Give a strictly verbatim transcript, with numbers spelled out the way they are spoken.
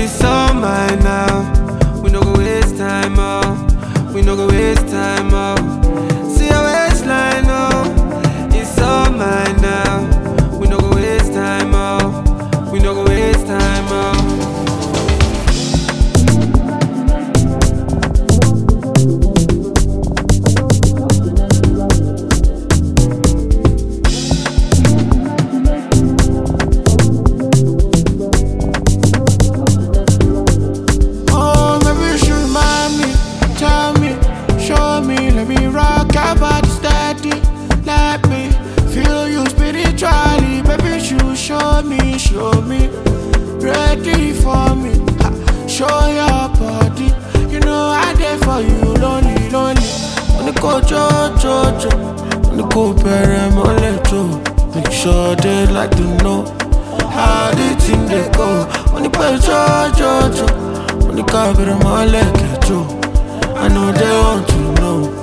It's all mine now. We no go waste time, oh. We no go waste time, oh. See your waistline, oh. It's all mine now. We no go waste time, oh. We no go waste time, oh. Show me, show me, ready for me. Ah, show your body, you know I there for you, lonely, lonely. On the go jo jo jo, on the go pere mole jo. Make sure they like to know how the thing they go. On the go jo jo jo, on the go pere mole jo. I know they want to know.